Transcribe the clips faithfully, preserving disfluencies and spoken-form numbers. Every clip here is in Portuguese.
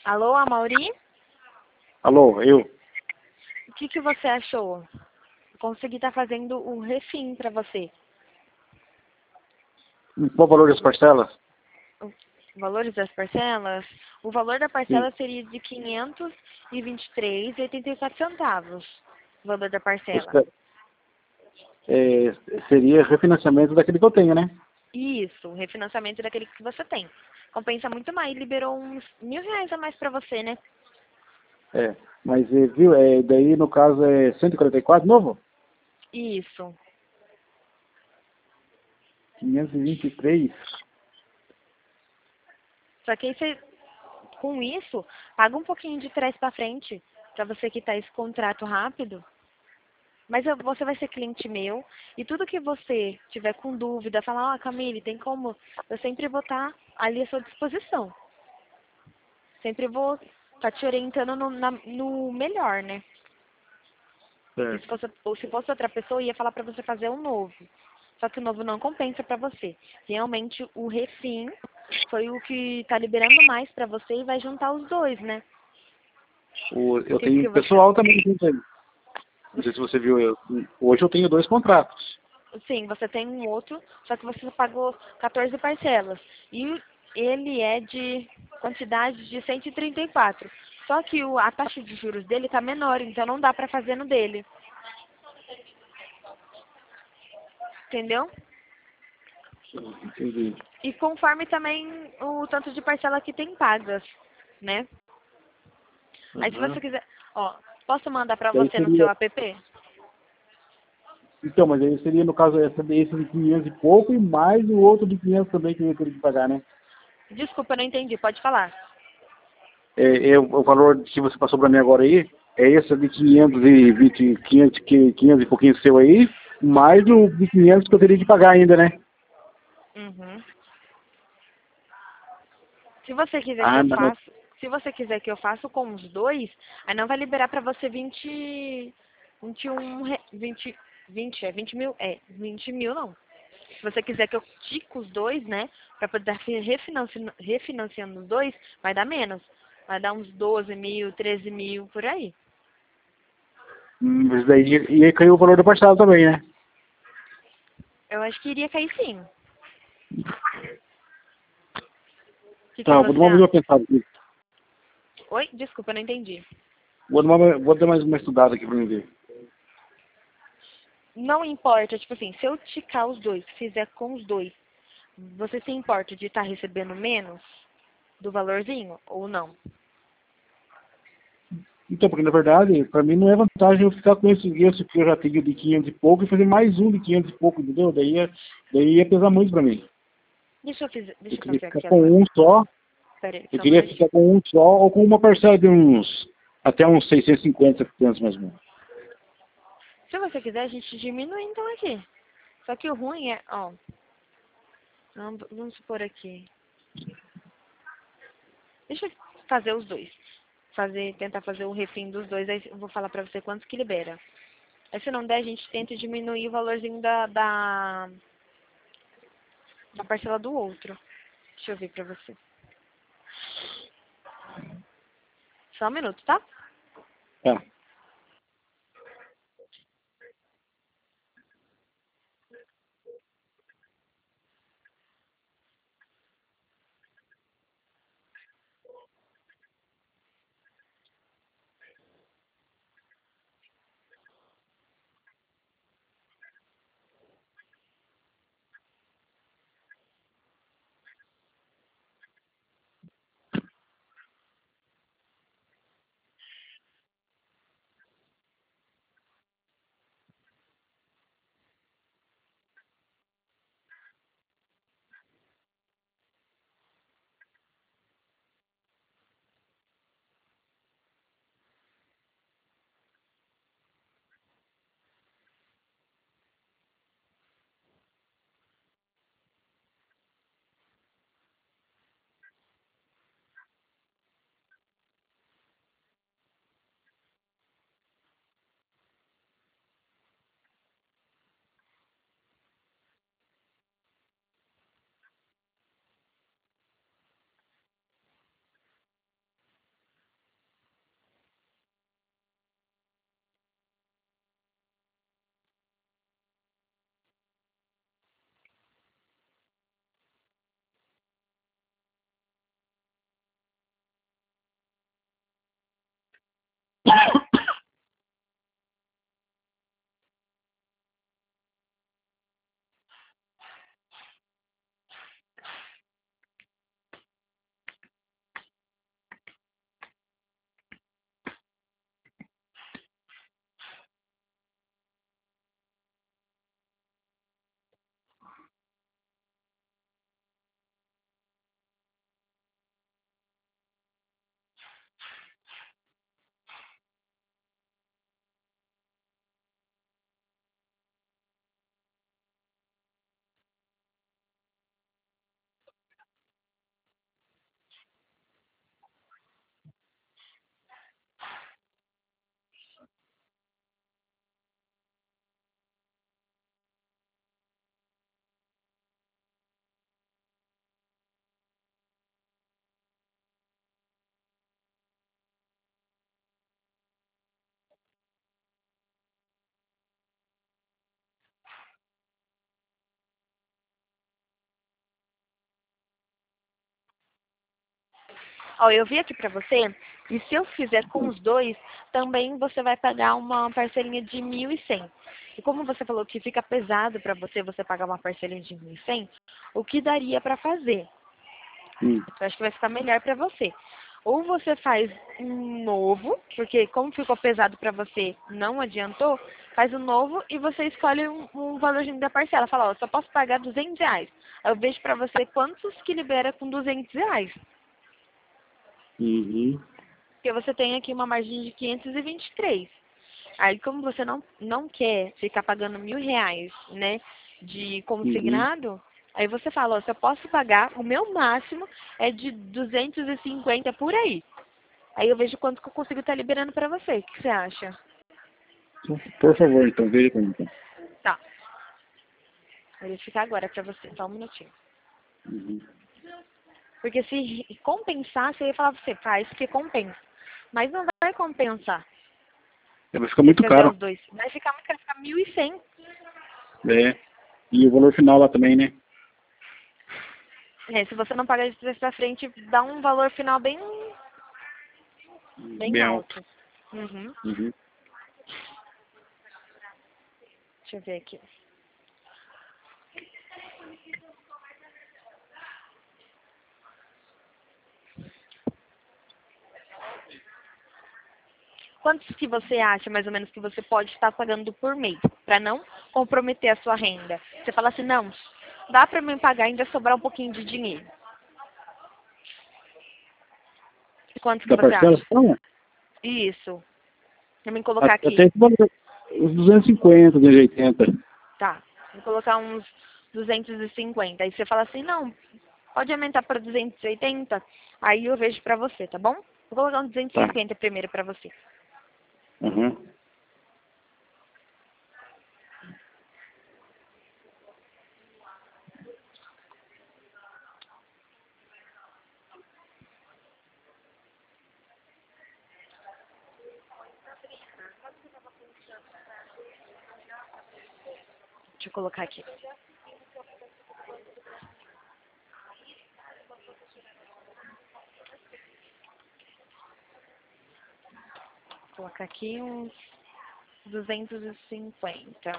Alô, Amauri? Alô, eu? O que, que você achou? Consegui estar fazendo um refim para você. Qual o valor das parcelas? Os valores das parcelas? O valor da Sim. parcela seria de quinhentos e vinte e três reais e oitenta e quatro centavos. O valor da parcela. Você- é, seria refinanciamento daquele que eu tenho, né? Isso, o refinanciamento daquele que você tem. Compensa muito mais, liberou uns mil reais a mais para você, né? É, mas é, viu, é, daí no caso é cento e quarenta e quatro novo? Isso. quinhentos e vinte e três. Só que aí você, com isso, paga um pouquinho de trás para frente, para você quitar esse contrato rápido. Mas eu- você vai ser cliente meu e tudo que você tiver com dúvida, falar, ó, Camille, tem como? Eu sempre vou estar ali à sua disposição. Sempre vou estar te orientando no, na- no melhor, né? Porque se Certo. fosse, ou se fosse outra pessoa, eu ia falar pra você fazer um novo. Só que o novo não compensa pra você. Realmente, o refim foi o que tá liberando mais pra você e vai juntar os dois, né? O, O eu que que tenho você... pessoal também junto aí. Não sei se você viu, eu, hoje eu tenho dois contratos. Sim, você tem um outro, só que você pagou quatorze parcelas. E ele é de quantidade de cento e trinta e quatro. Só que o, a taxa de juros dele tá menor, então não dá pra fazer no dele. Entendeu? Entendi. E conforme também o tanto de parcela que tem pagas, né? Aí se você Uhum. quiser, ó, posso mandar pra Daí você no seu seria, app? então, mas aí seria no caso essa, esse de quinhentos e pouco e mais o outro de quinhentos também que eu ia ter que pagar, né? Desculpa, eu não entendi, pode falar. É, é, o valor que você passou para mim agora aí, é esse de quinhentos e vinte, quinhentos, que- quinhentos e pouquinho seu aí, mais o de quinhentos que eu teria que pagar ainda, né? Uhum. Se você quiser que Ah, eu não. faça, se você quiser que eu faça com os dois, aí não vai liberar pra você vinte, vinte e um, re- vinte, vinte, é vinte mil, é vinte mil não. Se você quiser que eu tique os dois, né, pra poder fi- refinanciando, refinanciando os dois, vai dar menos. Vai dar uns doze mil, treze mil, por aí. Hum, Mas daí e aí caiu o valor da parcela também, né? Eu acho que iria cair sim. O que que Tá, vou dar você uma acha? uma pensada aqui. Oi? Desculpa, eu não entendi. Vou dar, uma, vou dar mais uma estudada aqui pra mim ver. Não importa, tipo assim, se eu ticar os dois, fizer com os dois, você se importa de estar recebendo menos do valorzinho ou não? Então, porque na verdade, pra mim não é vantagem eu ficar com esse, esse que eu já tenho de quinhentos e pouco e fazer mais um de quinhentos e pouco, entendeu? Daí ia, daí ia pesar muito pra mim. Deixa eu, fiz- Eu deixa eu queria fazer ficar aqui com agora. um só. Pera aí, Eu só um queria ficar minutinho. com um só ou com uma parcela de uns até uns seiscentos e cinquenta, setecentos mais ou menos. Se você quiser, a gente diminui então aqui. Só que o ruim é, ó, vamos vamos supor aqui. Deixa eu fazer os dois. Fazer, tentar fazer o refim dos dois, aí eu vou falar pra você quantos que libera. Aí se não der, a gente tenta diminuir o valorzinho da, da, da parcela do outro. Deixa eu ver pra você. Só um minuto, tá? Tá. Ó, eu vi aqui pra você, e se eu fizer com os dois, também você vai pagar uma parcelinha de mil e cem. E como você falou que fica pesado pra você, você pagar uma parcelinha de mil e cem, o que daria pra fazer? Hum. Eu acho que vai ficar melhor pra você. Ou você faz um novo, porque como ficou pesado pra você, não adiantou, faz um novo e você escolhe um, um valorzinho da parcela. Fala, ó, eu só posso pagar duzentos reais. Aí eu vejo pra você quantos que libera com duzentos reais. Uhum. Porque você tem aqui uma margem de quinhentos e vinte e três. Aí, como você não, não quer ficar pagando mil reais, né, de Uhum. consignado, aí você fala, ó, se eu posso pagar, o meu máximo é de duzentos e cinquenta por aí. Aí eu vejo quanto que eu consigo estar liberando pra você. O que você acha? Por favor, então, veja pra mim, então. Tá. Vou verificar agora pra você, só um minutinho. Uhum. Porque se compensar, você ia falar pra você, faz porque compensa. Mas não vai compensar. Vai ficar Você muito fazer os caro. dois. Vai ficar muito caro, vai ficar mil e cem. É. E o valor final lá também, né? É, se você não pagar de trás pra frente, dá um valor final bem, bem Bem alto. alto. Uhum. Uhum. Deixa eu ver aqui. Quantos que você acha, mais ou menos, que você pode estar pagando por mês, para não comprometer a sua renda? Você fala assim, não, dá para mim pagar e ainda sobrar um pouquinho de dinheiro. Quantos que Da você parcela? acha? Não, Isso. Pra mim colocar a- aqui. até esse valor, os duzentos e cinquenta, duzentos e oitenta. Tá. Vou colocar uns duzentos e cinquenta. Aí você fala assim, não, pode aumentar para duzentos e oitenta? Aí eu vejo pra você, tá bom? Vou colocar uns duzentos e Tá. cinquenta primeiro pra você. Uhum. Deixa eu colocar aqui. Vou colocar aqui uns duzentos e cinquenta.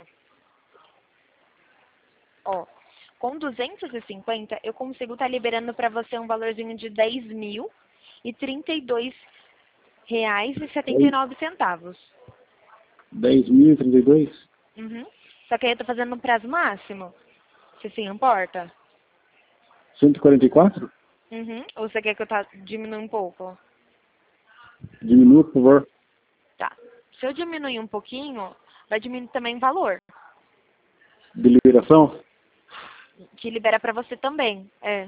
Ó, com duzentos e cinquenta eu consigo estar liberando para você um valorzinho de dez mil e trinta e dois reais e setenta e nove centavos. dez mil e trinta e dois? Uhum. Só que aí eu tô fazendo no prazo máximo. Se se importa? cento e quarenta e quatro? Uhum. Ou você quer que eu tá diminua um pouco? Diminua, por favor. Tá. Se eu diminuir um pouquinho, vai diminuir também o valor. De liberação? Que libera para você também. É.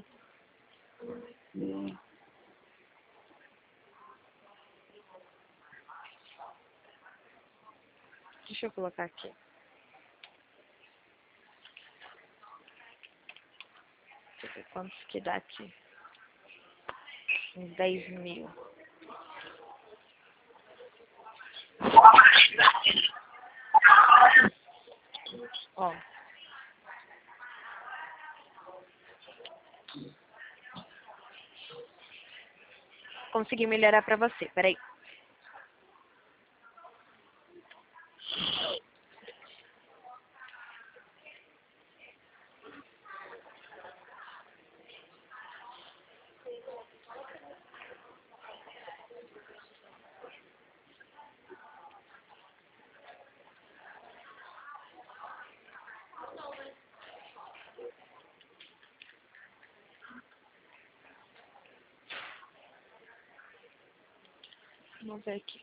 Deixa eu colocar aqui. Deixa eu ver quantos que dá aqui. Uns dez mil. Ó. Consegui melhorar pra você. Peraí. Vamos ver aqui.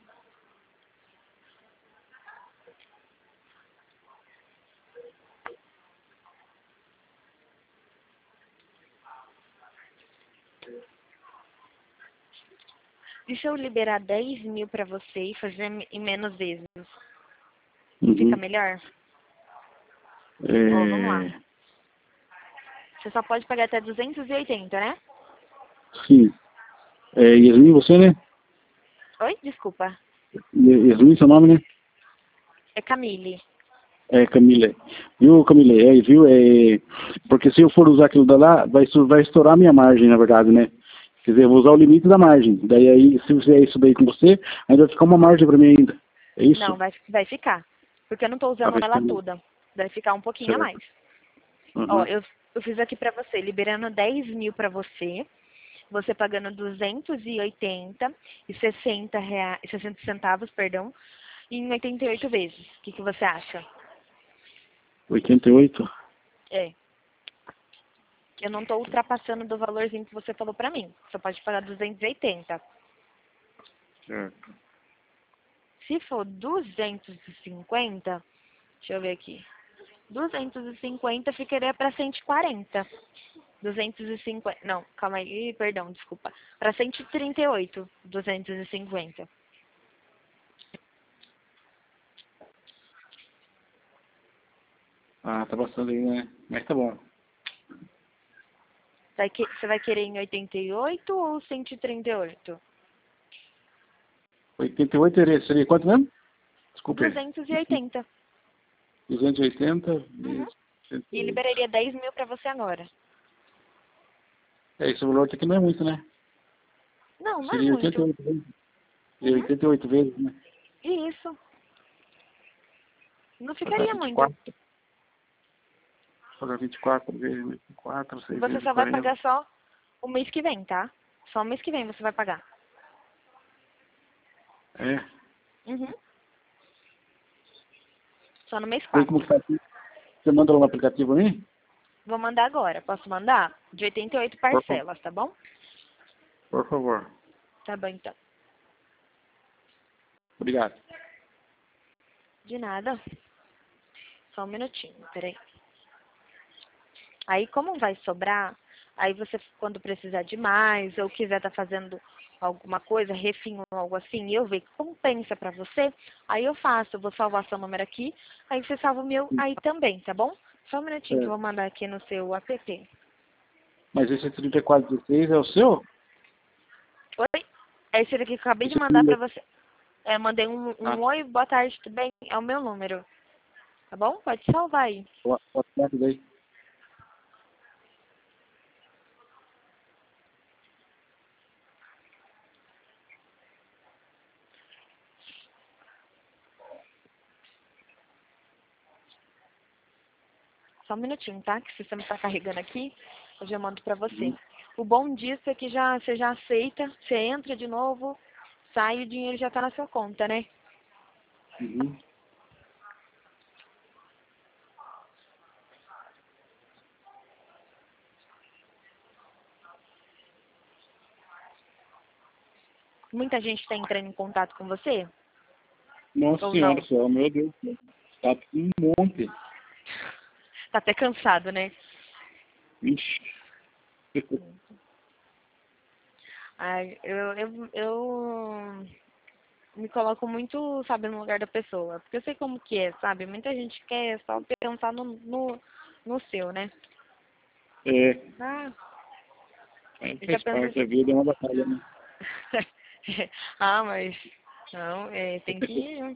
E se eu liberar dez mil pra você e fazer em menos vezes? Uhum. Fica melhor? É... Ó, vamos lá. Você só pode pagar até duzentos e oitenta, né? Sim. É Yasmin, você, né? Oi? Desculpa. Yasmin, seu nome, né? É Camille. É, Camila. Viu, Camila? É, viu? É... Porque se eu for usar aquilo da lá, vai, vai estourar a minha margem, na verdade, né? Quer dizer, eu vou usar o limite da margem. Daí, aí, se fizer isso daí com você, ainda vai ficar uma margem pra mim ainda. É isso? Não, vai, vai ficar. Porque eu não tô Ah, usando vai ela ficar... toda. Vai ficar um pouquinho a Certo. mais. Ó, Uhum. eu, eu fiz aqui pra você, liberando dez mil pra você, você pagando duzentos e oitenta e sessenta reais, sessenta centavos, perdão, em oitenta e oito vezes. O que, que você acha? oitenta e oito? É. Eu não tô ultrapassando do valorzinho que você falou pra mim. Você pode pagar duzentos e oitenta. Certo. Se for duzentos e cinquenta, deixa eu ver aqui. duzentos e cinquenta ficaria para cento e quarenta. duzentos e cinquenta, não, calma aí, Ih, perdão, desculpa. Para cento e trinta e oito, duzentos e cinquenta. Ah, tá passando aí, né? Mas tá bom. Vai que, você vai querer em oitenta e oito ou cento e trinta e oito? oitenta e oito seria, seria quanto mesmo? Desculpe. duzentos e oitenta. duzentos e oitenta Uhum. vezes cento e E oito. liberaria dez mil para você agora. É, esse valor aqui não é muito, né? Não, não é Seria oitenta e muito. oito vezes. Seria Uhum. oitenta e oito vezes, né? Isso. Não Vai dar ficaria vinte e muito. quatro. Vai dar vinte e quatro vezes vinte e quatro, Você seiscentos e só vai quarenta. pagar só o mês que vem, tá? Só o mês que vem você vai pagar. É. Uhum. Só no mês Daí como que quatro. faz isso? Você manda lá no aplicativo aí? Vou mandar agora. Posso mandar? De oitenta e oito Por favor. parcelas, tá bom? Por favor. Tá bom, então. Obrigado. De nada. Só um minutinho, peraí. Aí, como vai sobrar, aí você, quando precisar de mais, ou quiser estar fazendo alguma coisa, refino ou algo assim, e eu ver que compensa pra você, aí eu faço, eu vou salvar seu número aqui, aí você salva o meu aí também, tá bom? Só um minutinho que eu É. vou mandar aqui no seu app. Mas esse trinta e quatro dezesseis é o seu? Oi? É esse daqui que eu acabei de Esse mandar pra aqui... você. É, mandei um, Ah, um oi, boa tarde, tudo bem? É o meu número, tá bom? Pode salvar aí. o WhatsApp daí. Só um minutinho, tá? Que o sistema está carregando aqui. Eu já mando pra você. Uhum. O bom disso é que já, você já aceita, você entra de novo, sai e o dinheiro já tá na sua conta, né? Uhum. Muita gente está entrando em contato com você? Nossa Ou senhora, não? céu, meu Deus. Tá um monte. Tá até cansado, né? Ixi. Ai, eu, eu, eu me coloco muito, sabe, no lugar da pessoa. Porque eu sei como que é, sabe? Muita gente quer só pensar no, no, no seu, né? É, Ah, é, eu já faz penso parte da assim. vida, é uma batalha, né? Ah, mas não, é, tem que.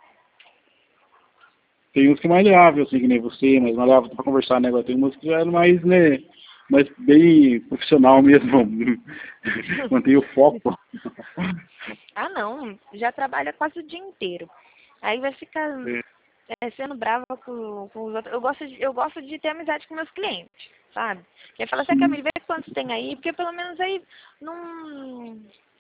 Tem uns que é maleável, assim, que nem você, mas maleável pra conversar, né? Agora tem uns que já é mais, né? Mais bem profissional mesmo. Mantém o foco. Ah, não, já trabalha quase o dia inteiro. Aí vai ficar É. é, sendo brava com, com os outros. Eu gosto, de, eu gosto de ter amizade com meus clientes, sabe? E aí fala assim, Sim. Camille, vê quantos tem aí, porque pelo menos aí não.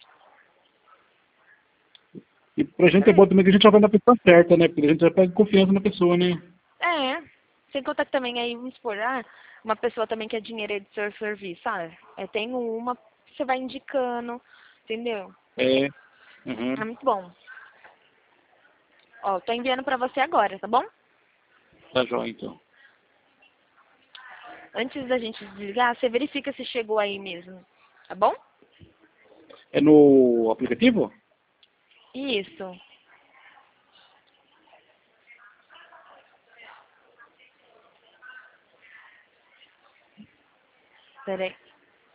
E pra gente é É, bom também que a gente já vai na pessoa certa, né? Porque a gente já pega confiança na pessoa, né? é. Sem contar que também aí, vamos supor, ah, uma pessoa também que é dinheiro de seu serviço, sabe? É, tem uma, você vai indicando, entendeu? É. Uhum. É muito bom. Ó, tô enviando pra você agora, tá bom? Tá joia, então. Antes da gente desligar, você verifica se chegou aí mesmo, tá bom? É no aplicativo? Isso. Pera aí.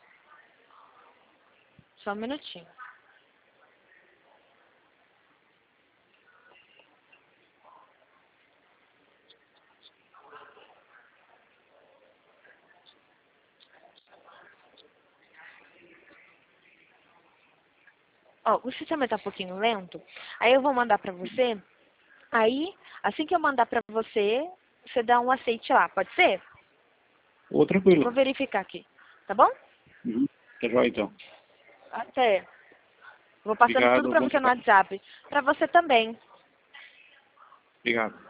Só um minutinho. Ó, o sistema tá um pouquinho lento. Aí eu vou mandar pra você. Aí, assim que eu mandar pra você, você dá um aceite lá, pode ser? Ô, tranquilo. Vou verificar aqui, tá bom? Uhum. Tá joia, então. Até. Vou passando tudo Obrigado, pra bom você no trabalho. WhatsApp. Pra você também. Obrigado.